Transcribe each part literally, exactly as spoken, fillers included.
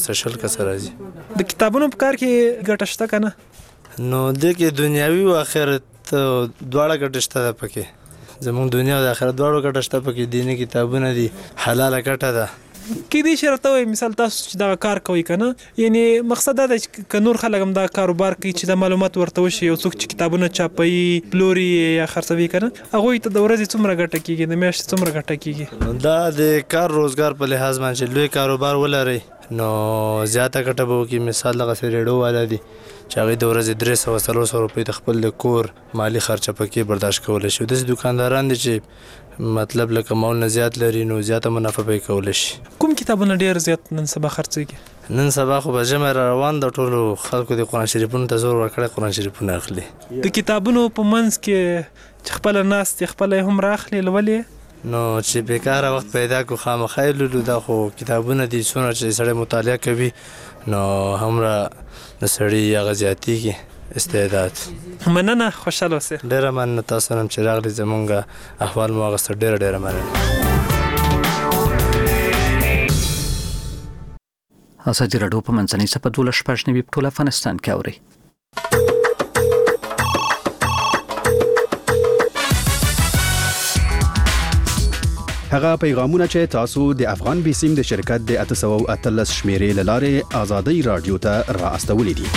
شل کسه راځي. د کتابونو په کار کې ګټه شته که نه؟ نو دې کې دنیاوي او آخرت دواړه ګټه شته ده پکې. زمونږ دنیا او د آخرت دواړو ګټه شته پکې. دیني کتابونه دي، حلاله ګټه ده. کېدای شي راته وایي مثال تاسو چې دغه کار کوئ که نه، یعنې مقصد دا دی چې که نور خلک هم دا کاروبار کوي چې دا معلومات ورته وشي، یو څوک چې کتابونه چاپوي پلوري یا خرڅوي که نه، هغوی ته د ورځې څومره ګټه کېږي، د میاشتې څومره ګټه کېږي؟ دا د کار روزګار په لحاظ باندې چې لوی کاروبار ولرئ نو زیاته ګټه به وکړي. مثال دغسې ریډیو والا دي چې هغوی د ورځې درې سوه څلور سوه روپۍ د خپل د کور مالي خرچه پکې برداشت کولی شي. داسې دوکانداران دي چې مطلب له کمول نه زیات لري نو زیاته منافع به یې کولی شي. کوم کتابونه ډېر زیات نن سبا خرڅېږي؟ نن سبا خو به ژمی را روان د ټولو خلکو د قرآن شریفونو ته زور ورکړی، قرآن شریفونه اخلي. د کتابونو په منځ کې چې خپله ناست یې خپله یې هم راخلي لولې نو چې بیکاره وخت پیدا کو خامخا یې لولو. دا خو کتابونه دي څومره چې سړی مطالعه کوي نو هومره د سړي هغه زیاتېږي استعداد. مننه، خوشحاله اوسئ. ډېره مننه تاسو نه چې راغلي، زمونږ احوال مو واخیسته. ډېره ډېره مننه. ازادي راډیو په منځنۍ سپه دولس شپږ نوي په ټول افغانستان کې اوري. هغه پیغامونه چې تاسو د افغان بیسیم د شرکت د اته سوه او اتلس شمیرې له لارې ازادي راډیو ته را استولي دي.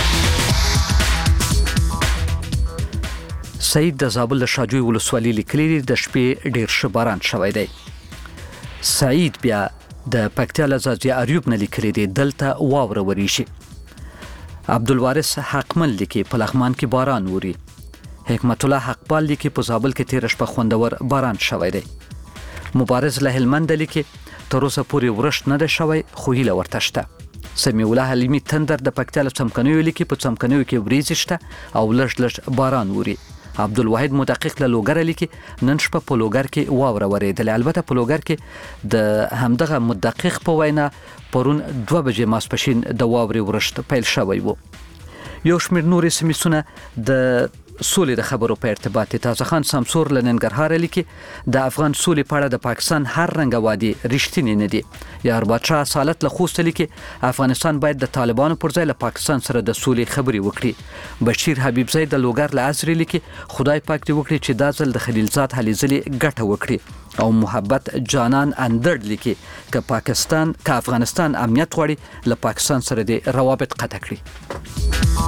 سعید د زابل د شاجوی ولسوالۍ لیکلي دي د شپې ډېر ښه باران شوی دی. سعید بیا د پکتیا له ځاځي اریوب نه لیکلي دي دلته واوره وریږي. عبدالوارث حقمل لیکي په لغمان کې باران وري. حکمت الله حقپال لیکي په زابل کې تېره شپه خوندور باران شوی دی. مبارز له هلمند لیکي تر اوسه پورې ورښت نه دی شوی خو هیله ورته شته. سمیع الله حلیمي تندر د پکتیا له څمکنیو لیکي په څمکنیو کې وریځې شته او لږ لږ باران وري. عبدالواحد مدقق له لوګره لیکي نن شپه په لوګر کې واوره ورېدلې. البته په لوګر کې د همدغه مدقق په وینا پرون دوه بجې ماسپښین د واورې ورښت پیل شوی و. یو شمېر نورې سمیسونه د سولې د خبرو په ارتباط تازه خان سمسور له ننګرهاره لیکي د افغان سولې په اړه د پاکستان هر رنګه وعدې رښتینې نه دي. یار بادشاه سالت له خوسته لیکي افغانستان باید د طالبانو پر ځای له پاکستان سره د سولې خبرې وکړي. بشیر حبیبزی د لوګر له عصري لیکي خدای پاک دې وکړي چې دا ځل د خلیلزاد هلیزلې ګټه وکړي. او محبت جانان اندړ لیکي که پاکستان که افغانستان امنیت غواړي له پاکستان سره د روابط قطع کړي.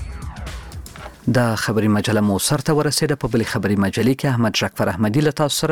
دا خبري مجله مو سرته ورسېده. په بلې خبري مجلې کې احمد شکفر احمدي له تاسو سره